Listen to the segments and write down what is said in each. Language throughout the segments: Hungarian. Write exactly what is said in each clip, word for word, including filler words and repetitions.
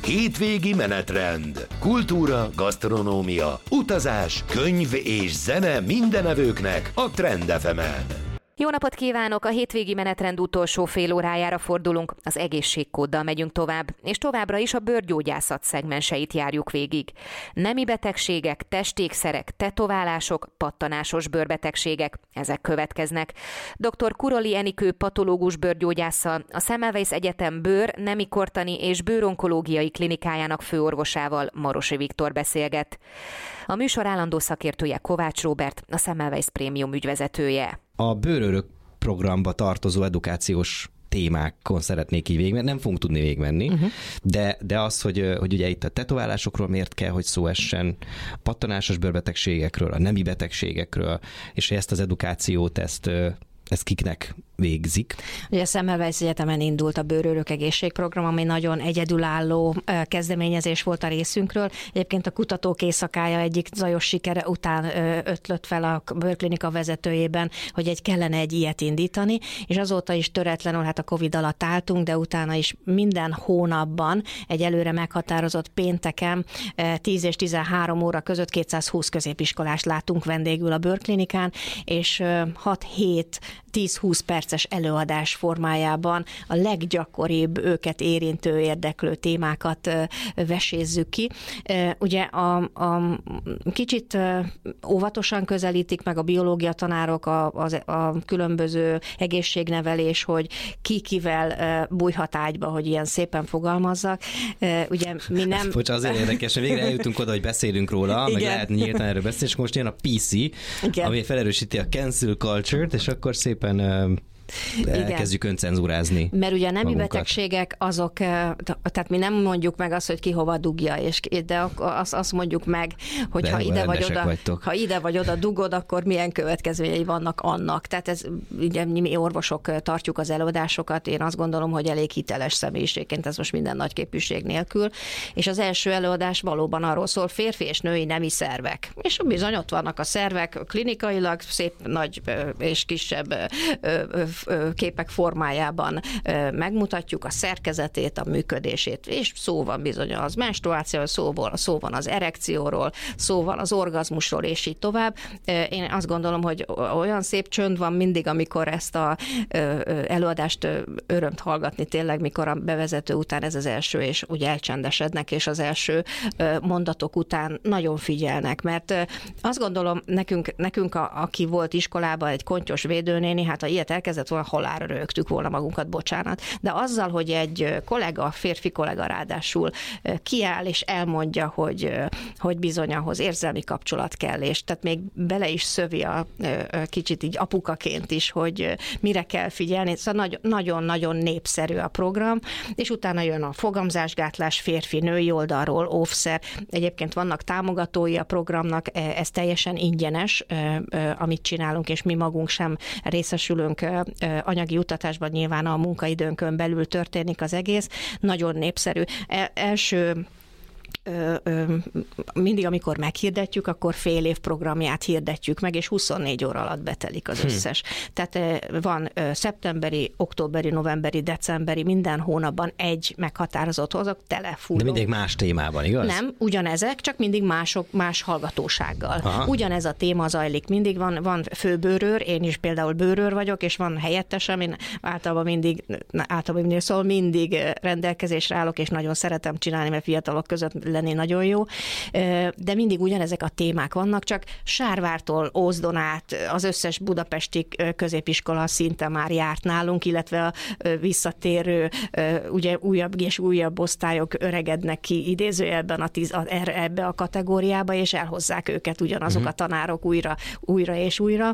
Hétvégi menetrend. Kultúra, gasztronómia, utazás, könyv és zene mindenevőknek a Trend ef emen. Jó napot kívánok! A hétvégi menetrend utolsó fél órájára fordulunk, az egészségkóddal megyünk tovább, és továbbra is a bőrgyógyászat szegmenseit járjuk végig. Nemi betegségek, testékszerek, tetoválások, pattanásos bőrbetegségek, ezek következnek. doktor Kuroli Enikő patológus bőrgyógyásszal, a Semmelweis Egyetem bőr, nemi kortani és bőronkológiai klinikájának főorvosával, Marosi Viktor beszélget. A műsor állandó szakértője Kovács Róbert, a Semmelweis Prémium ügyvezetője. A bőrörök programba tartozó edukációs témákon szeretnék így végigmenni, nem fogunk tudni végigmenni, uh-huh. de, de az, hogy, hogy ugye itt a tetoválásokról miért kell, hogy szó essen, pattanásos bőrbetegségekről, a nemi betegségekről, és hogy ezt az edukációt, ezt, ezt kiknek végzik. Ugye a Semmelweis Egyetemen indult a bőrőrök egészségprogram, ami nagyon egyedülálló kezdeményezés volt a részünkről. Egyébként a kutatók éjszakája egyik zajos sikere után ötlött fel a bőrklinika vezetőjében, hogy egy kellene egy ilyet indítani, és azóta is töretlenül, hát a Covid alatt álltunk, de utána is minden hónapban egy előre meghatározott pénteken tíz és tizenhárom óra között kétszázhúsz középiskolást látunk vendégül a bőrklinikán, és hat-hét tíz-húsz perces előadás formájában a leggyakoribb őket érintő, érdeklő témákat vesézzük ki. Ugye a, a kicsit óvatosan közelítik meg a biológia tanárok a, a, a különböző egészségnevelés, hogy ki kivel bújhat ágyba, hogy ilyen szépen fogalmazzak. Ugye mi nem... Bocs, azért érdekes, hogy végre eljutunk oda, hogy beszélünk róla, igen. Meg lehet nyíltan erről beszélni, és most jön a pé cé, igen. Ami felerősíti a cancel culture-t, és akkor szépen elkezdjük öncenzúrázni. Mert ugye a nemi magunkat. Betegségek azok, tehát mi nem mondjuk meg azt, hogy ki hova dugja, és de azt, azt mondjuk meg, hogy ha ide, vagy oda, ha ide vagy oda dugod, akkor milyen következményei vannak annak. Tehát ez, ugye mi orvosok tartjuk az előadásokat, én azt gondolom, hogy elég hiteles személyiségként, ez most minden nagyképűség nélkül, és az első előadás valóban arról szól, férfi és női nemi szervek. És bizony ott vannak a szervek, klinikailag szép nagy és kisebb képek formájában megmutatjuk a szerkezetét, a működését, és szó van bizony az menstruációról, szó van, szó van az erekcióról, szó van az orgazmusról, és így tovább. Én azt gondolom, hogy olyan szép csönd van mindig, amikor ezt a előadást örömt hallgatni tényleg, mikor a bevezető után ez az első, és úgy elcsendesednek, és az első mondatok után nagyon figyelnek, mert azt gondolom, nekünk, nekünk a, aki volt iskolában egy kontyos védőnéni, hát ha ilyet elkezdett volna, halálra rögtük volna magunkat, bocsánat. De azzal, hogy egy kollega, férfi kollega ráadásul kiáll és elmondja, hogy, hogy bizony ahhoz érzelmi kapcsolat kell, és tehát még bele is szövi a, a kicsit így apukaként is, hogy mire kell figyelni. Szóval nagyon-nagyon népszerű a program, és utána jön a fogamzásgátlás férfi-női oldalról, óvszer. Egyébként vannak támogatói a programnak, ez teljesen ingyenes, amit csinálunk, és mi magunk sem részesülünk anyagi juttatásban, nyilván a munkaidőnkön belül történik az egész. Nagyon népszerű. Első Ö, ö, mindig, amikor meghirdetjük, akkor fél év programját hirdetjük meg, és huszonnégy óra alatt betelik az összes. Hm. Tehát van ö, szeptemberi, októberi, novemberi, decemberi, minden hónapban egy meghatározott hozok, telefúró. De mindig más témában, igaz? Nem, ugyanezek, csak mindig mások, más hallgatósággal. Aha. Ugyanez a téma zajlik, mindig van, van főbőrőr, én is például bőrőr vagyok, és van helyettesem, én általában mindig, általában mindig, szóval mindig rendelkezésre állok, és nagyon szeretem csinálni, mert fiatalok között lenni nagyon jó, de mindig ugyanezek a témák vannak, csak Sárvártól Ózdon át az összes budapesti középiskola szinte már járt nálunk, illetve a visszatérő, ugye újabb és újabb osztályok öregednek ki idézőjelben a tíz, ebbe a kategóriába, és elhozzák őket ugyanazok uh-huh. a tanárok újra, újra és újra,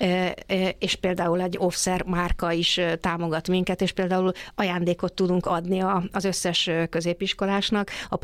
és például egy offszer márka is támogat minket, és például ajándékot tudunk adni az összes középiskolásnak a program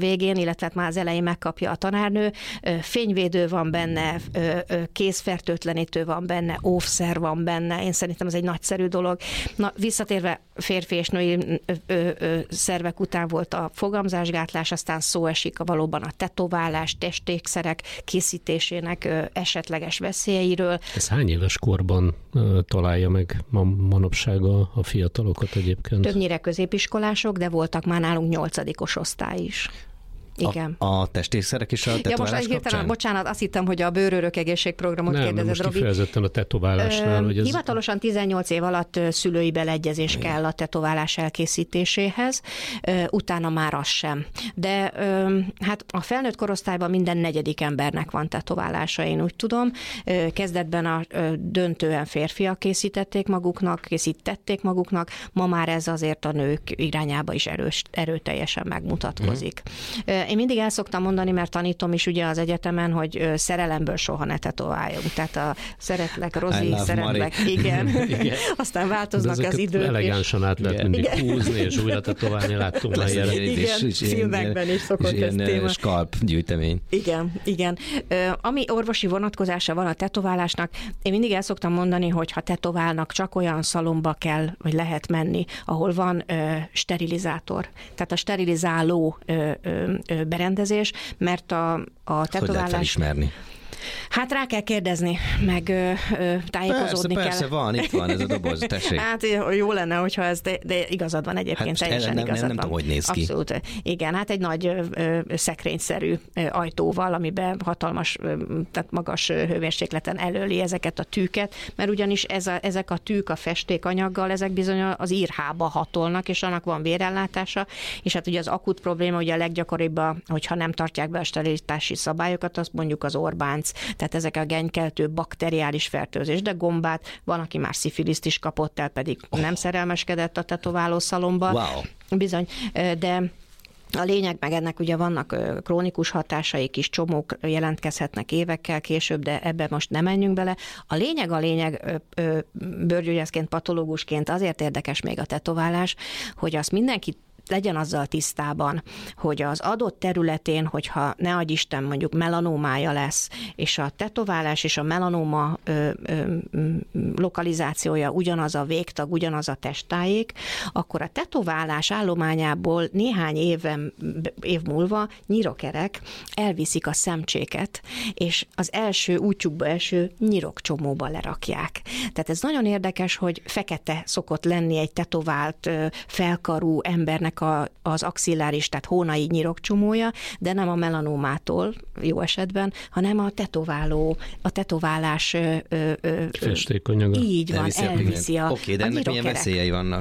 végén, illetve már az elején megkapja a tanárnő. Fényvédő van benne, kézfertőtlenítő van benne, óvszer van benne. Én szerintem ez egy nagyszerű dolog. Na, visszatérve férfi és női ö, ö, szervek után volt a fogamzásgátlás, aztán szó esik a valóban a tetoválás, testékszerek készítésének ö, esetleges veszélyeiről. Ez hány éves korban ö, találja meg ma manapság a, a fiatalokat egyébként? Többnyire középiskolások, de voltak már nálunk nyolcadikos osztály is. Igen. A, a testékszerek is a tetoválás ja, most hirtelen, bocsánat, azt hittem, hogy a bőrörök egészségprogramot nem, kérdezed, most Robi. kifejezetten a tetoválásnál. Hogy ez... Hivatalosan tizennyolc év alatt szülői beleegyezés Igen. kell a tetoválás elkészítéséhez, utána már az sem. De hát a felnőtt korosztályban minden negyedik embernek van tetoválása, én úgy tudom. Kezdetben a döntően férfiak készítették maguknak, készítették maguknak, ma már ez azért a nők irányába is erős, erőteljesen megmutatkozik. Mm. Én mindig el szoktam mondani, mert tanítom is ugye az egyetemen, hogy szerelemből soha ne tetováljunk. Tehát a szeretlek, Rozi, szeretlek, igen. igen. Aztán változnak az idők. Elegánsan át lehet mindig igen. húzni, és újra tetoválni, láttunk már ilyen. Igen, filmekben is szokott ez téma. Skalp gyűjtemény. Igen, igen. Ami orvosi vonatkozása van a tetoválásnak, én mindig el szoktam mondani, hogy ha tetoválnak, csak olyan szalomba kell, vagy lehet menni, ahol van ö, sterilizátor. Tehát a sterilizáló ö, ö, berendezés, mert a, a tetoválás... Hogy lehet felismerni? Hát rá kell kérdezni, meg ö, ö, tájékozódni persze, kell. Persze, van, itt van ez a doboz, tessék. Hát jó lenne, hogyha ez, de, de igazad van egyébként, hát, teljesen nem, igazad nem, nem van. tudom, hogy néz ki. Abszolút. Igen, hát egy nagy ö, ö, szekrényszerű ö, ajtóval, amiben hatalmas, ö, tehát magas ö, hőmérsékleten elöli ezeket a tűket, mert ugyanis ez a, ezek a tűk a festékanyaggal, ezek bizony az írhába hatolnak, és annak van vérellátása, és hát ugye az akut probléma, ugye a leggyakoribb, hogyha nem tartják be a sterilitási szabályokat, azt mondjuk az Orbánc, tehát ezek a genykeltő bakteriális fertőzés, de gombát, van, aki már szifiliszt is kapott el, pedig oh. nem szerelmeskedett a tetoválószalomba. Wow. Bizony, de a lényeg meg ennek ugye vannak krónikus hatásaik is, csomók jelentkezhetnek évekkel később, de ebbe most nem menjünk bele. A lényeg a lényeg bőrgyógyászként, patológusként azért érdekes még a tetoválás, hogy azt mindenki legyen azzal tisztában, hogy az adott területén, hogyha ne adj Isten, mondjuk melanómája lesz, és a tetoválás és a melanóma ö, ö, lokalizációja ugyanaz a végtag, ugyanaz a testtájék, akkor a tetoválás állományából néhány éven, év múlva nyirokerek elviszik a szemcséket, és az első útjukba eső nyirokcsomóba lerakják. Tehát ez nagyon érdekes, hogy fekete szokott lenni egy tetovált, felkarú embernek A, az axilláris, tehát hónai nyirokcsomója, de nem a melanómától jó esetben, hanem a tetováló, a tetoválás ö, ö, festékanyaga. Így van, elviszi, elviszi a Oké, okay, de ennek milyen veszélyei vannak?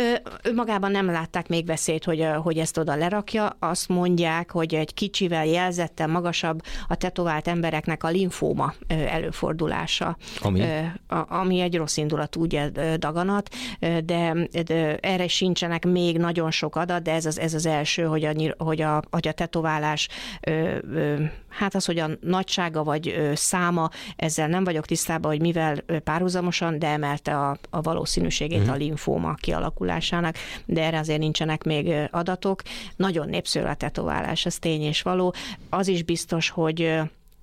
Ő magában nem látták még veszélyt, hogy, hogy ezt oda lerakja. Azt mondják, hogy egy kicsivel jelzettel magasabb a tetovált embereknek a limfóma előfordulása. Ami? Ami egy rossz indulatú ugye, daganat, de, de erre sincsenek még nagyon sok adat, de ez az, ez az első, hogy a, hogy a, hogy a tetoválás, ö, ö, hát az, hogy a nagysága vagy ö, száma, ezzel nem vagyok tisztában, hogy mivel párhuzamosan, de emelte a, a valószínűségét uh-huh. a limfóma kialakulásának, de erre azért nincsenek még adatok. Nagyon népszerű a tetoválás, ez tény és való. Az is biztos, hogy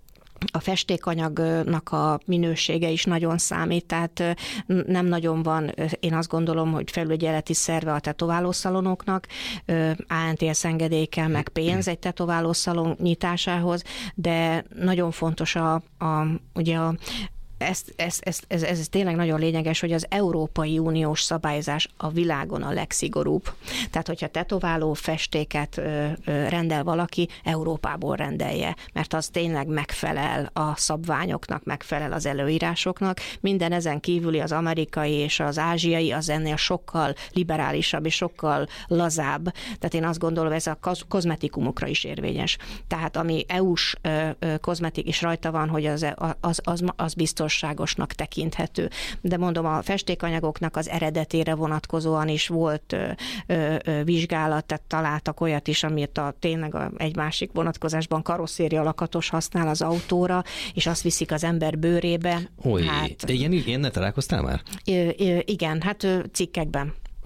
a festékanyagnak a minősége is nagyon számít, tehát nem nagyon van, én azt gondolom, hogy felügyeleti szerve a tetoválószalonoknak, á en té es engedély kell, meg pénz egy tetoválószalon nyitásához, de nagyon fontos a, a ugye a Ez, ez, ez, ez, ez tényleg nagyon lényeges, hogy az Európai Uniós szabályozás a világon a legszigorúbb. Tehát, hogyha tetováló festéket ö, ö, rendel valaki, Európából rendelje, mert az tényleg megfelel a szabványoknak, megfelel az előírásoknak. Minden ezen kívüli az amerikai és az ázsiai az ennél sokkal liberálisabb és sokkal lazább. Tehát én azt gondolom, ez a kozmetikumokra is érvényes. Tehát ami é u-s ö, ö, kozmetik is rajta van, hogy az, az, az, az biztos tekinthető. De mondom, a festékanyagoknak az eredetére vonatkozóan is volt ö, ö, vizsgálat, tehát találtak olyat is, amit a, tényleg a, egy másik vonatkozásban karosszéria lakatos használ az autóra, és azt viszik az ember bőrébe. Oly, hát, ilyen, ilyen ne találkoztál már? Ö, ö, igen, hát ö, cikkekben.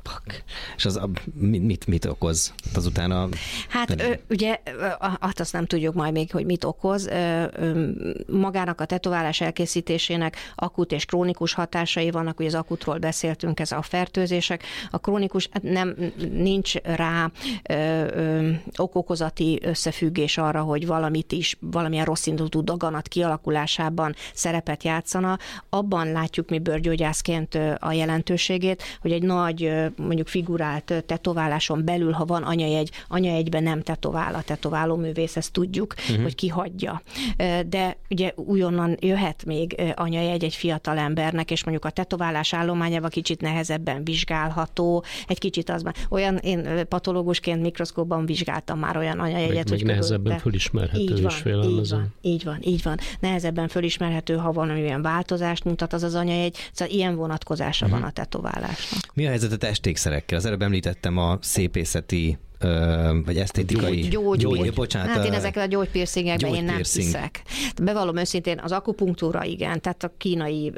És az mit, mit okoz azután a... Hát ö, ugye, hát azt nem tudjuk majd még, hogy mit okoz. Magának a tetoválás elkészítésének akut és krónikus hatásai vannak, ugye az akutról beszéltünk, ez a fertőzések. A krónikus, nem, nincs rá ö, ö, okokozati összefüggés arra, hogy valamit is, valamilyen rosszindulatú daganat kialakulásában szerepet játszana. Abban látjuk mi bőrgyógyászként a jelentőségét, hogy egy nagy, mondjuk figurált tetováláson belül, ha van anyajegy, anyajegyben nem tetovál a tetoválóművész, ezt tudjuk, uh-huh. hogy kihagyja. De ugye újonnan jöhet még anyajegy egy fiatal embernek, és mondjuk a tetoválás állományában kicsit nehezebben vizsgálható, egy kicsit az már olyan, én patológusként mikroszkópban vizsgáltam már olyan anyajegyet, meg, hogy meg nehezebben de... fölismerhető így van, is félelmezem. Így van, így van, így van. Nehezebben fölismerhető, ha valamilyen változást mutat az az anyajegy, szóval ilyen vonatkozása uh-huh. van a tetoválásnak. Mi a helyzet a testékszerekkel? Az előbb említettem a szépészeti Ö, vagy esztétikai... Gyógy, gyógy, gyógy. Bocsánat, hát én ezekkel a gyógypiercingekben én nem piercing. hiszek. Bevallom őszintén, az akupunktúra igen, tehát a kínai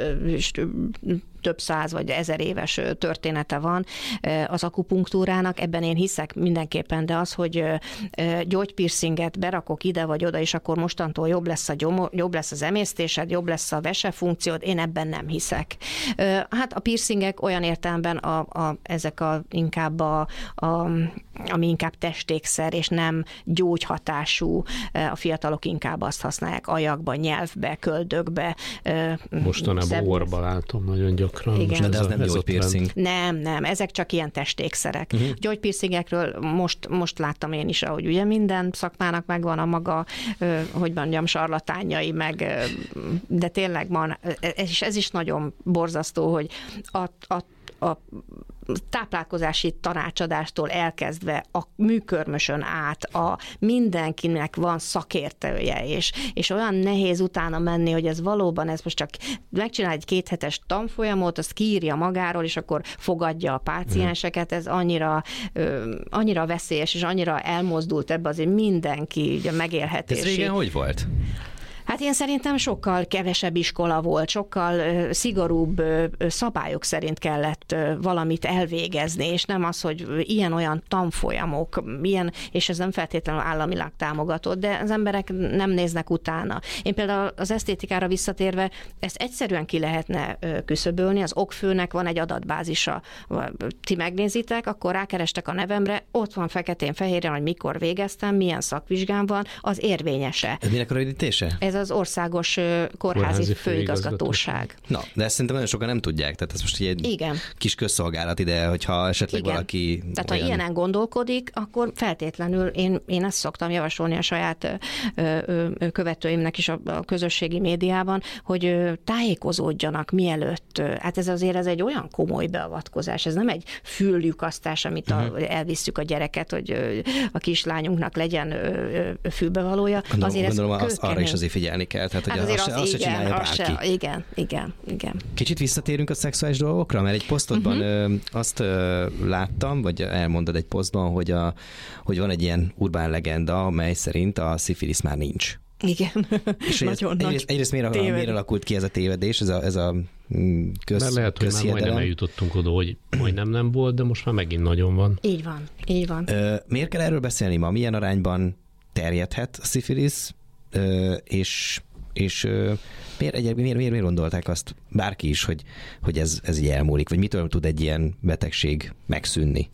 több száz vagy ezer éves története van az akupunktúrának, ebben én hiszek mindenképpen, de az, hogy gyógypiercinget berakok ide vagy oda, és akkor mostantól jobb lesz, a gyomor, jobb lesz az emésztésed, jobb lesz a vesefunkciód, én ebben nem hiszek. Hát a piercingek olyan értelemben a, a, ezek a, inkább a, a ami inkább testékszer, és nem gyógyhatású. A fiatalok inkább azt használják ajakba, nyelvbe, köldökbe. Mostanában szebb... orba látom nagyon gyakran. Igen. De az nem gyógypiercing. Nem, nem, ezek csak ilyen testékszerek. Uh-huh. Gyógypiercingekről most, most láttam én is, ahogy ugye minden szakmának megvan a maga, hogy mondjam, sarlatányai, meg, de tényleg van, és ez is nagyon borzasztó, hogy a, a a táplálkozási tanácsadástól elkezdve a műkörmösön át, a mindenkinek van szakértője, és, és olyan nehéz utána menni, hogy ez valóban, ez most csak megcsinál egy kéthetes tanfolyamot, azt kiírja magáról, és akkor fogadja a pácienseket, ez annyira, ö, annyira veszélyes, és annyira elmozdult ebbe azért mindenki ugye, megélhetési. Ez régen hogy volt? Hát én szerintem sokkal kevesebb iskola volt, sokkal szigorúbb szabályok szerint kellett valamit elvégezni, és nem az, hogy ilyen-olyan tanfolyamok, ilyen, és ez nem feltétlenül államilag támogatott, de az emberek nem néznek utána. Én például az esztétikára visszatérve ezt egyszerűen ki lehetne küszöbölni, az okfőnek van egy adatbázisa. Ti megnézitek, akkor rákerestek a nevemre, ott van feketén-fehéren, hogy mikor végeztem, milyen szakvizsgám van, az érvényese. Ez minek a rövidítése? Ez az országos kórházi, kórházi főigazgatóság. Na, de ezt szerintem nagyon sokan nem tudják, tehát ez most egy Igen. kis közszolgálat ide, hogyha esetleg Igen. valaki... Tehát olyan... ha ilyenen gondolkodik, akkor feltétlenül én, én ezt szoktam javasolni a saját ö, ö, követőimnek is a, a közösségi médiában, hogy ö, tájékozódjanak mielőtt. Hát ez azért ez egy olyan komoly beavatkozás, ez nem egy füllyukasztás, amit a, uh-huh. elvisszük a gyereket, hogy ö, a kislányunknak legyen ö, ö, fülbevalója. Gondolom, azért gondolom az, arra is azért figyelni kell, tehát hogy hát az, az, az, az se csinálja bárki. Se, igen, igen, igen. Kicsit visszatérünk a szexuális dolgokra, mert egy posztodban uh-huh. ö, azt ö, láttam, vagy elmondod egy posztban, hogy, a, hogy van egy ilyen urbán legenda, amely szerint a szifilisz már nincs. Igen, és nagyon nagy egyrészt, egyrészt miért, miért alakult ki ez a tévedés, ez a, ez a köz, mert lehet, hogy már majdnem eljutottunk oda, hogy majdnem nem volt, de most már megint nagyon van. Így van, így van. Ö, miért kell erről beszélni ma? Milyen arányban terjedhet a szifilisz? Ö, és és ö, miért, egyébként miért, miért, miért gondolták azt bárki is, hogy, hogy ez, ez így elmúlik, vagy mitől tud egy ilyen betegség megszűnni?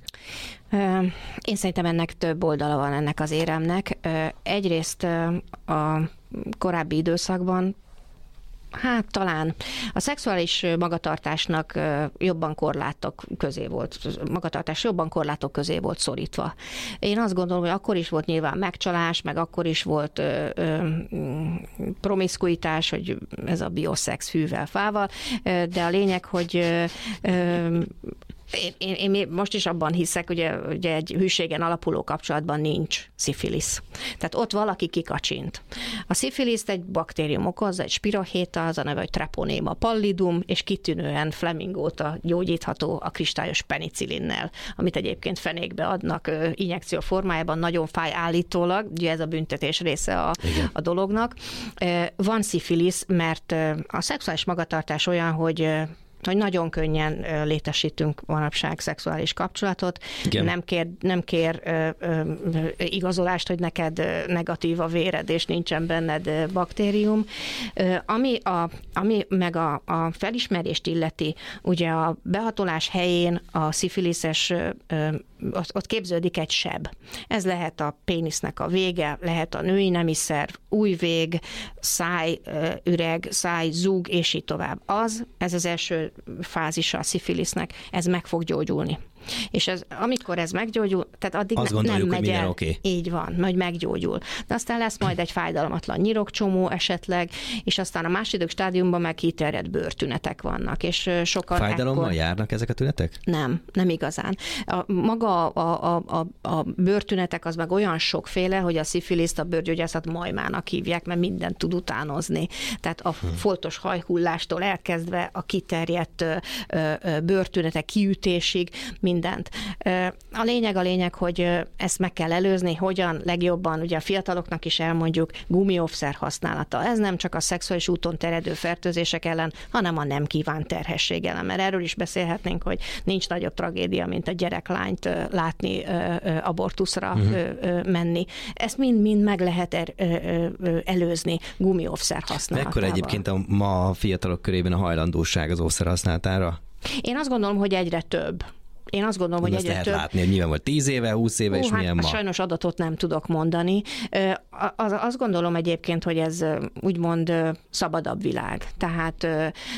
Én szerintem ennek több oldala van ennek az éremnek. Egyrészt a korábbi időszakban hát talán a szexuális magatartásnak jobban korlátok közé volt, magatartás jobban korlátok közé volt szorítva. Én azt gondolom, hogy akkor is volt nyilván megcsalás, meg akkor is volt ö, ö, promiszkuitás, hogy ez a bioszex fűvel, fával, de a lényeg, hogy ö, ö, Én, én, én most is abban hiszek, hogy ugye, ugye egy hűségen alapuló kapcsolatban nincs szifilisz. Tehát ott valaki kikacsint. A szifiliszt egy baktérium okozza, egy spirohéta, az a neve, hogy Treponema pallidum, és kitűnően Flemingóta gyógyítható a kristályos penicillinnel, amit egyébként fenékbe adnak ö, injekció formájában, nagyon fáj állítólag, ugye ez a büntetés része a, a dolognak. Van szifilisz, mert a szexuális magatartás olyan, hogy hogy nagyon könnyen létesítünk manapság szexuális kapcsolatot, Igen. nem kér, nem kér ö, ö, igazolást, hogy neked negatív a véred, és nincsen benned baktérium. Ö, ami, a, ami meg a, a felismerést illeti, ugye a behatolás helyén a szifiliszes, ö, ott, ott képződik egy seb. Ez lehet a pénisznek a vége, lehet a női nemiszerv, újvég, száj, üreg, száj, zúg, és így tovább. Az, ez az első fázisa a szifilisznek, ez meg fog gyógyulni. És ez, amikor ez meggyógyul, tehát addig Azt ne, gondoljuk, nem megy el. Okay. Így van, hogy meggyógyul. De aztán lesz majd egy fájdalmatlan nyirokcsomó esetleg, és aztán a második stádiumban meg kiterjedt bőrtünetek vannak. És sokan Fájdalommal ekkor... járnak ezek a tünetek? Nem, nem igazán. A, maga a, a, a, a bőrtünetek az meg olyan sokféle, hogy a szifiliszt a bőrgyógyászat majmának hívják, mert mindent tud utánozni. Tehát a hmm. foltos hajhullástól elkezdve a kiterjedt ö, ö, bőrtünetek kiütésig, mindent. A lényeg a lényeg, hogy ezt meg kell előzni, hogyan legjobban, ugye a fiataloknak is elmondjuk, gumióvszer használata. Ez nem csak a szexuális úton terjedő fertőzések ellen, hanem a nem kívánt terhesség ellen. Mert erről is beszélhetnénk, hogy nincs nagyobb tragédia, mint a gyereklányt látni abortuszra uh-huh. menni. Ezt mind-mind meg lehet er, előzni gumióvszer használatával. Mekkora egyébként a ma a fiatalok körében a hajlandóság az óvszer használatára? Én azt gondolom, hogy egyre több. Én azt gondolom, hogy egyre lehet több... látni, hogy nyilván volt tíz éve, húsz éve, Ó, és hát milyen ma. Sajnos adatot nem tudok mondani. Azt gondolom egyébként, hogy ez úgymond szabadabb világ. Tehát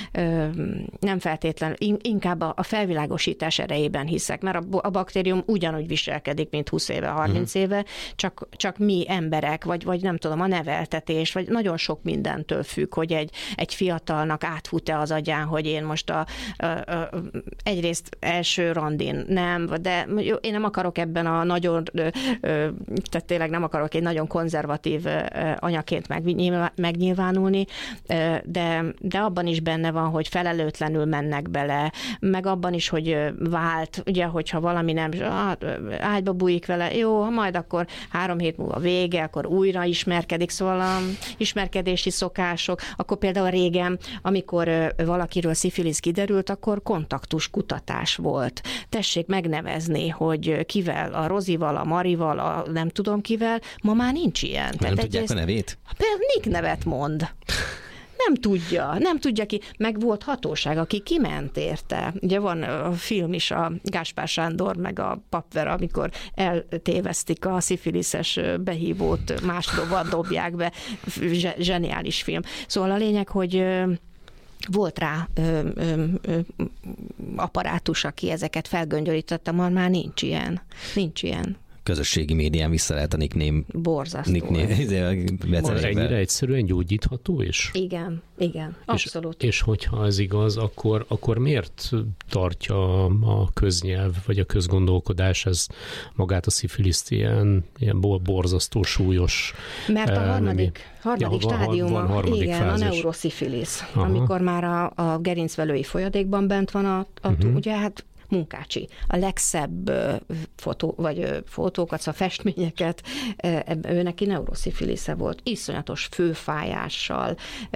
nem feltétlenül, inkább a felvilágosítás erejében hiszek, mert a baktérium ugyanúgy viselkedik, mint húsz éve, harminc uh-huh. éve, csak, csak mi emberek, vagy, vagy nem tudom, a neveltetés, vagy nagyon sok mindentől függ, hogy egy, egy fiatalnak átfut-e az agyán, hogy én most a, a, a, egyrészt első randin nem, de én nem akarok ebben a nagyon, tehát tényleg nem akarok egy nagyon konzervatív anyaként megnyilvánulni, de, de abban is benne van, hogy felelőtlenül mennek bele, meg abban is, hogy vált, ugye, hogyha valami nem, ágyba bújik vele, jó, majd akkor három hét múlva vége, akkor újra ismerkedik, szóval a ismerkedési szokások, akkor például régen, amikor valakiről szifilisz kiderült, akkor kontaktus kutatás volt. Tessék megnevezni, hogy kivel, a Rozival, a Marival, a nem tudom kivel, ma már nincs ilyen. Nem Tehát tudják egyrészt, a nevét? Például Nick nevet mond. Nem tudja, nem tudja ki. Meg volt hatóság, aki kiment érte. Ugye van a film is, a Gáspár Sándor meg a Papver, amikor eltévesztik a szifiliszes behívót, máshova dobják be. Zseniális film. Szóval a lényeg, hogy volt rá ö, ö, ö, apparátus, aki ezeket felgöngyölítette, már már nincs ilyen. Nincs ilyen. Közösségi médián vissza lehet a nickname. Borzasztó. Nickname. Már ennyire egyszerűen gyógyítható is? Igen, igen, abszolút. És, és hogyha ez igaz, akkor, akkor miért tartja a köznyelv, vagy a közgondolkodás ez magát a szifiliszt ilyen, ilyen borzasztó súlyos? Mert a harmadik, nemi... harmadik ja, stádiuma, van, van harmadik igen, fázis. a neuroszifilis, amikor már a, a gerincvelői folyadékban bent van a, a uh-huh. ugye hát Munkácsi. A legszebb fotó, vagy fotókat, szóval festményeket, ő neki neuroszifilisze volt. Iszonyatos főfájással,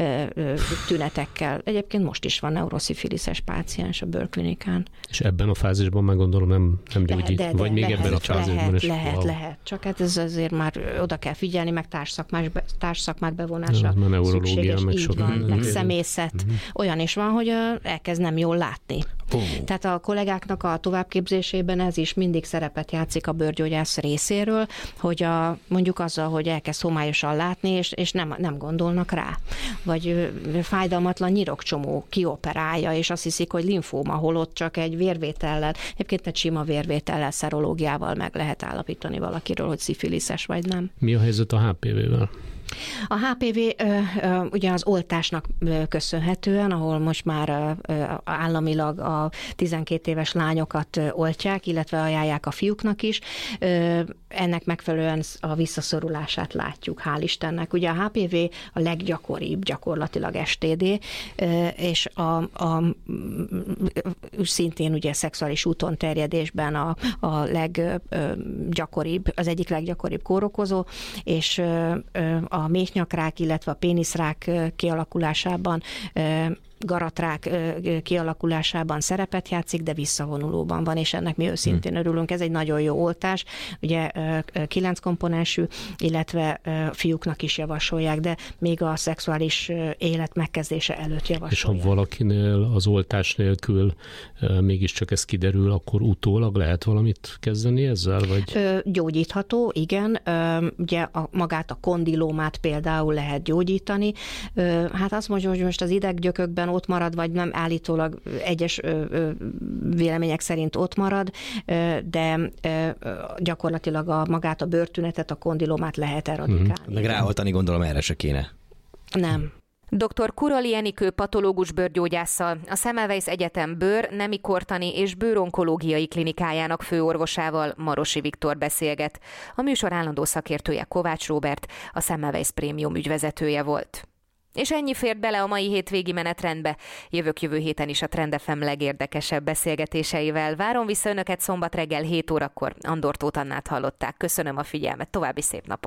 tünetekkel. Egyébként most is van neuroszifiliszes páciens a bőrklinikán. És ebben a fázisban meg gondolom nem, nem gyógyít? De, de, vagy még lehet, ebben a fázisban lehet, is? Lehet, wow. lehet. Csak hát ez azért már oda kell figyelni, meg társszakmák, társszakmák bevonása ja, szükséges. Meg, sok van, meg szemészet. Uh-huh. Olyan is van, hogy elkezd nem jól látni. Oh. Tehát a kollégáknak a továbbképzésében ez is mindig szerepet játszik a bőrgyógyász részéről, hogy a, mondjuk azzal, hogy elkezd homályosan látni, és, és nem, nem gondolnak rá. Vagy fájdalmatlan nyirokcsomó kioperálja, és azt hiszik, hogy limfóma, holott csak egy vérvétellel, egyébként egy sima vérvétellel, szerológiával meg lehet állapítani valakiről, hogy szifiliszes vagy nem. Mi a helyzet a há pé vé-vel? A há pé vé ugye az oltásnak köszönhetően, ahol most már államilag a tizenkét éves lányokat oltják, illetve ajánlják a fiúknak is. Ennek megfelelően a visszaszorulását látjuk, hál' Istennek. Ugye a há pé vé a leggyakoribb gyakorlatilag es té dé, és a, a szintén ugye szexuális úton terjedésben a, a leggyakoribb, az egyik leggyakoribb kórokozó, és a méhnyakrák, illetve a péniszrák kialakulásában garatrák kialakulásában szerepet játszik, de visszavonulóban van, és ennek mi őszintén örülünk. Ez egy nagyon jó oltás, ugye kilenc komponensű, illetve fiúknak is javasolják, de még a szexuális élet megkezdése előtt javasolják. És ha valakinél az oltás nélkül mégiscsak ez kiderül, akkor utólag lehet valamit kezdeni ezzel? Vagy? Gyógyítható, igen. Ugye a, magát a kondilómát például lehet gyógyítani. Hát azt mondja, hogy most az ideggyökökben ott marad, vagy nem, állítólag egyes vélemények szerint ott marad, de gyakorlatilag a, magát a bőrtünetet, a kondilómát lehet eradikálni. Mm-hmm. Meg ráoltani gondolom erre se kéne. Nem. doktor Kurali Enikő patológus bőrgyógyásszal, a Semmelweis Egyetem bőr, nemi kortani és bőronkológiai klinikájának főorvosával, Marosi Viktor beszélget. A műsor állandó szakértője Kovács Róbert, a Semmelweis Prémium ügyvezetője volt. És ennyi fért bele a mai hétvégi menetrendbe. Jövök jövő héten is a Trend ef em legérdekesebb beszélgetéseivel. Várom vissza önöket szombat reggel hét órakor. Andor Tóth Annát hallották. Köszönöm a figyelmet, további szép napot!